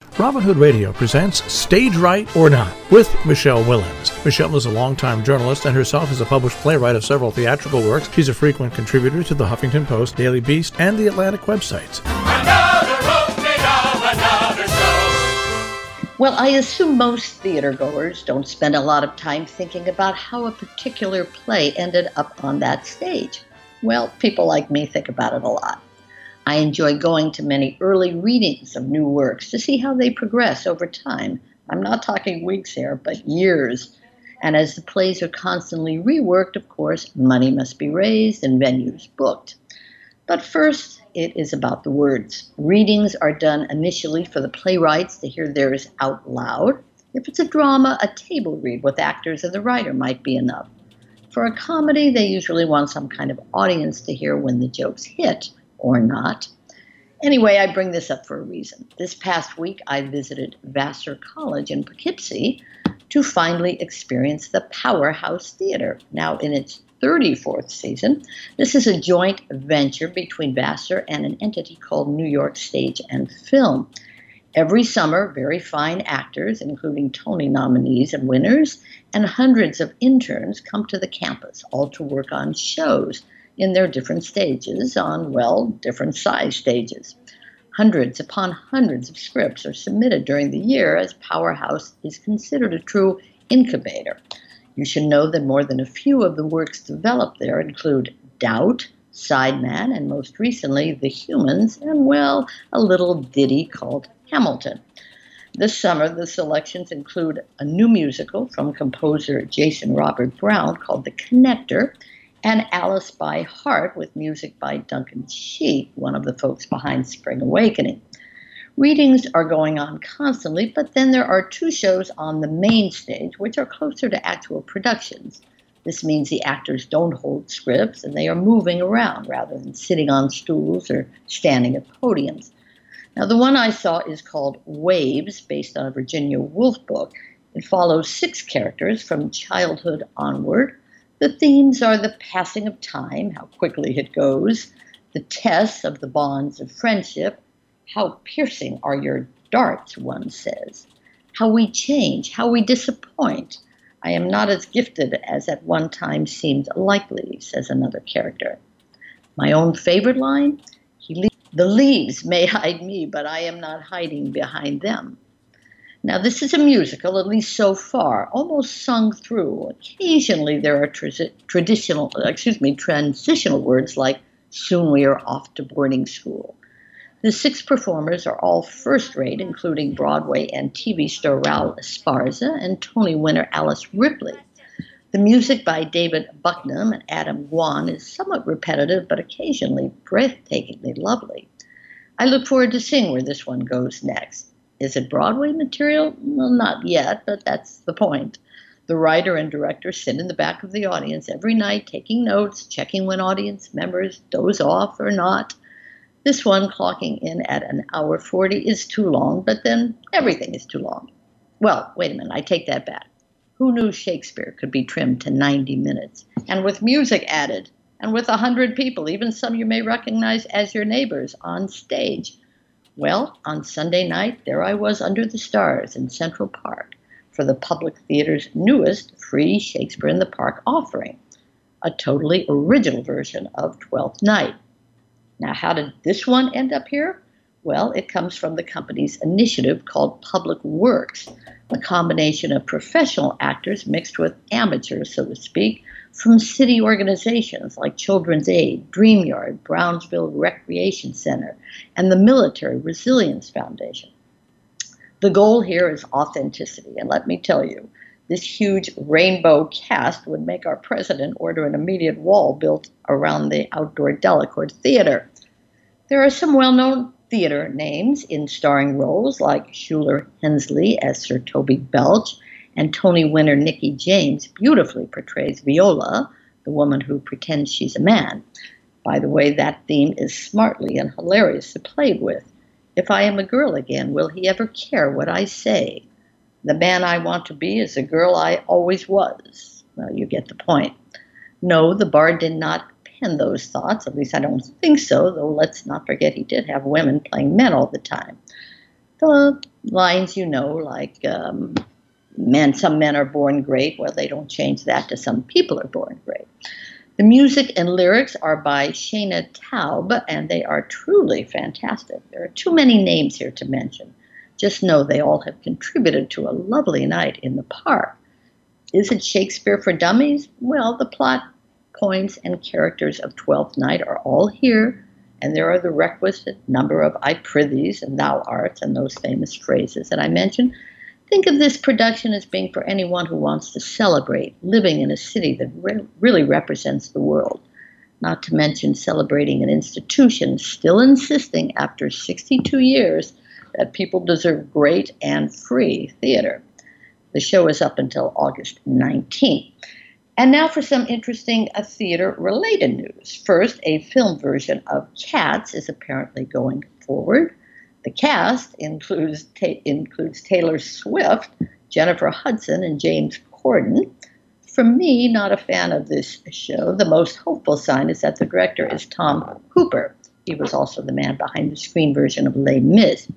Robin Hood Radio presents Stage Right or Not with Michelle Willens. Michelle is a longtime journalist and herself is a published playwright of several theatrical works. She's a frequent contributor to the Huffington Post, Daily Beast, and the Atlantic websites. Another opening of another show. Well, I assume most theater goers don't spend a lot of time thinking about how a particular play ended up on that stage. Well, people like me think about it a lot. I enjoy going to many early readings of new works to see how they progress over time. I'm not talking weeks here, but years. And as the plays are constantly reworked, of course, money must be raised and venues booked. But first, it is about the words. Readings are done initially for the playwrights to hear theirs out loud. If it's a drama, a table read with actors and the writer might be enough. For a comedy, they usually want some kind of audience to hear when the jokes hit. Or not. Anyway, I bring this up for a reason. This past week, I visited Vassar College in Poughkeepsie to finally experience the Powerhouse Theater. Now in its 34th season, this is a joint venture between Vassar and an entity called New York Stage and Film. Every summer, very fine actors, including Tony nominees and winners, and hundreds of interns come to the campus, all to work on shows in their different stages on, well, different size stages. Hundreds upon hundreds of scripts are submitted during the year as Powerhouse is considered a true incubator. You should know that more than a few of the works developed there include Doubt, Sideman, and most recently The Humans, and, well, a little ditty called Hamilton. This summer, the selections include a new musical from composer Jason Robert Brown called The Connector, and Alice by Heart with music by Duncan Sheik, one of the folks behind Spring Awakening. Readings are going on constantly, but then there are two shows on the main stage which are closer to actual productions. This means the actors don't hold scripts and they are moving around rather than sitting on stools or standing at podiums. Now, the one I saw is called Waves, based on a Virginia Woolf book. It follows 6 characters from childhood onward. The themes are the passing of time, how quickly it goes, the tests of the bonds of friendship, how piercing are your darts, one says, how we change, how we disappoint. I am not as gifted as at one time seemed likely, says another character. My own favorite line, the leaves may hide me, but I am not hiding behind them. Now, this is a musical, at least so far, almost sung through. Occasionally there are transitional words like, soon we are off to boarding school. The 6 performers are all first-rate, including Broadway and TV star Raul Esparza and Tony winner Alice Ripley. The music by David Bucknam and Adam Guan is somewhat repetitive, but occasionally breathtakingly lovely. I look forward to seeing where this one goes next. Is it Broadway material? Well, not yet, but that's the point. The writer and director sit in the back of the audience every night taking notes, checking when audience members doze off or not. This one, clocking in at an hour 40, is too long, but then everything is too long. Well, wait a minute, I take that back. Who knew Shakespeare could be trimmed to 90 minutes? And with music added, and with 100 people, even some you may recognize as your neighbors, on stage. Well, on Sunday night, there I was under the stars in Central Park for the Public Theater's newest free Shakespeare in the Park offering, a totally original version of Twelfth Night. Now, how did this one end up here? Well, it comes from the company's initiative called Public Works, a combination of professional actors mixed with amateurs, so to speak, from city organizations like Children's Aid, DreamYard, Brownsville Recreation Center, and the Military Resilience Foundation. The goal here is authenticity, and let me tell you, this huge rainbow cast would make our president order an immediate wall built around the outdoor Delacorte Theater. There are some well-known theater names in starring roles like Shuler Hensley as Sir Toby Belch, and Tony winner Nikki James beautifully portrays Viola, the woman who pretends she's a man. By the way, that theme is smartly and hilariously played with. If I am a girl again, will he ever care what I say? The man I want to be is the girl I always was. Well, you get the point. No, the bard did not pen those thoughts, at least I don't think so, though let's not forget he did have women playing men all the time. The lines, like some men are born great. Well, they don't change that to some people are born great. The music and lyrics are by Shana Taub, and they are truly fantastic. There are too many names here to mention. Just know they all have contributed to a lovely night in the park. Is it Shakespeare for Dummies? Well, the plot, points, and characters of Twelfth Night are all here, and there are the requisite number of I prythies and thou art and those famous phrases that I mentioned. Think of this production as being for anyone who wants to celebrate living in a city that really represents the world, not to mention celebrating an institution still insisting after 62 years that people deserve great and free theater. The show is up until August 19th. And now for some interesting theater-related news. First, a film version of Cats is apparently going forward. The cast includes Taylor Swift, Jennifer Hudson, and James Corden. For me, not a fan of this show, the most hopeful sign is that the director is Tom Hooper. He was also the man behind the screen version of Les Mis.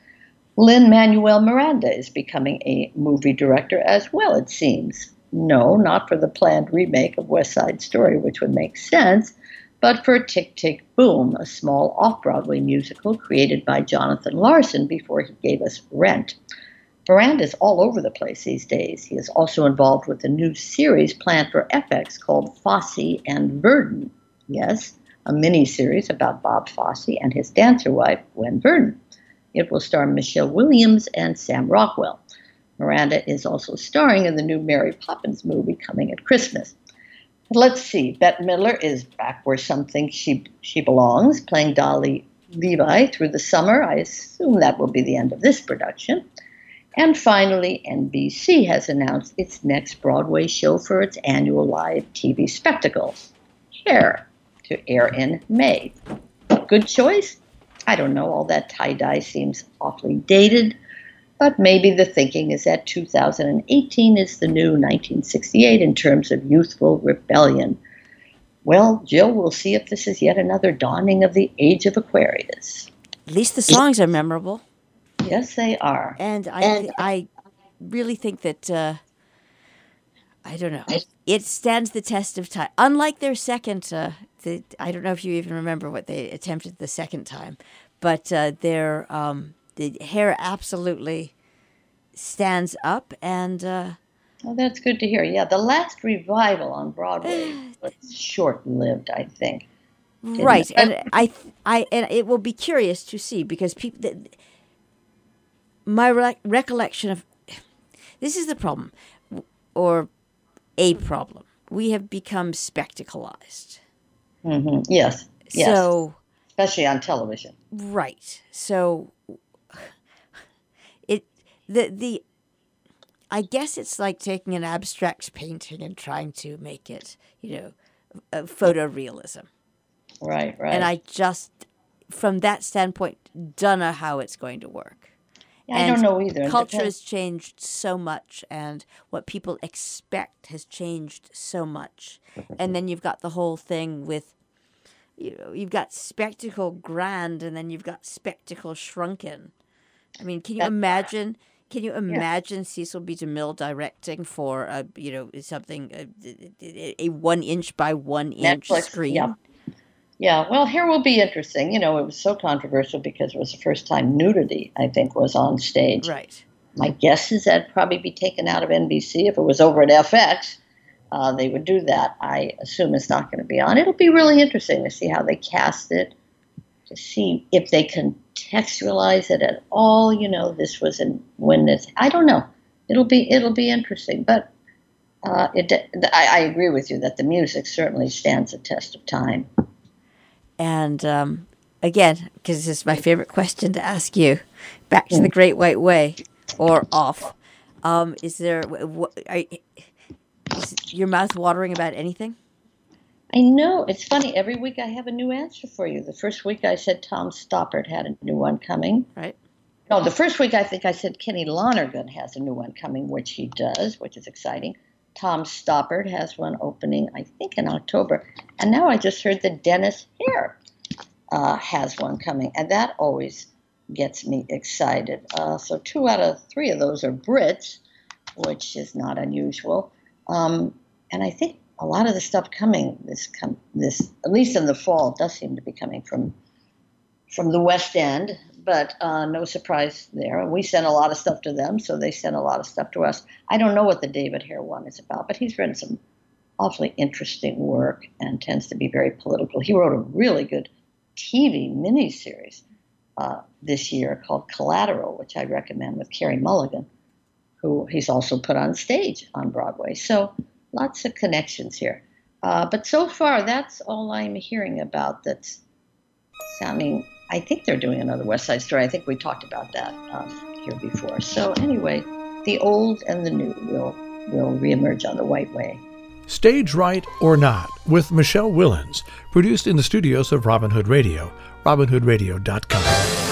Lin-Manuel Miranda is becoming a movie director as well, it seems. No, not for the planned remake of West Side Story, which would make sense, but for Tick, Tick, Boom, a small off-Broadway musical created by Jonathan Larson before he gave us Rent. Miranda's all over the place these days. He is also involved with a new series planned for FX called Fosse and Verdon. Yes, a mini-series about Bob Fosse and his dancer wife, Gwen Verdon. It will star Michelle Williams and Sam Rockwell. Miranda is also starring in the new Mary Poppins movie coming at Christmas. Let's see, Bette Midler is back where some think she belongs, playing Dolly Levi through the summer. I assume that will be the end of this production. And finally, NBC has announced its next Broadway show for its annual live TV spectacle, Hair, to air in May. Good choice? I don't know, all that tie-dye seems awfully dated, but maybe the thinking is that 2018 is the new 1968 in terms of youthful rebellion. Well, Jill, we'll see if this is yet another dawning of the age of Aquarius. At least the songs are memorable. Yes, they are. And I really think that, I don't know, it stands the test of time. Unlike their second, I don't know if you even remember what they attempted the second time, but the Hair absolutely stands up, and well, that's good to hear. Yeah, the last revival on Broadway was short-lived, I think. Right, and and it will be curious to see because my recollection of this is the problem, or a problem. We have become spectacleized. Mm-hmm. Yes. So, especially on television. Right. So I guess it's like taking an abstract painting and trying to make it, a photorealism. Right. And I just, from that standpoint, don't know how it's going to work. Yeah, I don't know either. Culture has changed so much, and what people expect has changed so much. And then you've got the whole thing with, you've got spectacle grand, and then you've got spectacle shrunken. I mean, can you imagine? Can you imagine Cecil B. DeMille directing for something a 1 inch by 1 inch Netflix, screen? Yeah. Yeah, well, Hair will be interesting. It was so controversial because it was the first time nudity, I think, was on stage. Right. My guess is that'd probably be taken out of NBC. If it was over at FX, they would do that. I assume it's not going to be on. It'll be really interesting to see how they cast it, to see if they contextualize it at all. This was when this. I don't know. It'll be interesting, but I agree with you that the music certainly stands a test of time. And again, because this is my favorite question to ask you, back to the Great White Way, or off. Is your mouth watering about anything? I know. It's funny. Every week I have a new answer for you. The first week I said Tom Stoppard had a new one coming. Right. No, the first week I think I said Kenny Lonergan has a new one coming, which he does, which is exciting. Tom Stoppard has one opening, I think, in October. And now I just heard that Dennis Hare has one coming. And that always gets me excited. So 2 out of 3 of those are Brits, which is not unusual. And I think a lot of the stuff coming this at least in the fall, does seem to be coming from the West End, but no surprise there. We sent a lot of stuff to them, so they sent a lot of stuff to us. I don't know what the David Hare one is about, but he's written some awfully interesting work and tends to be very political. He wrote a really good TV miniseries this year called Collateral, which I recommend, with Carey Mulligan, who he's also put on stage on Broadway. So lots of connections here. But so far, that's all I'm hearing about that's sounding. I think they're doing another West Side Story. I think we talked about that here before. So anyway, the old and the new will reemerge on the White Way. Stage Right or Not with Michelle Willens, produced in the studios of Robin Hood Radio, robinhoodradio.com.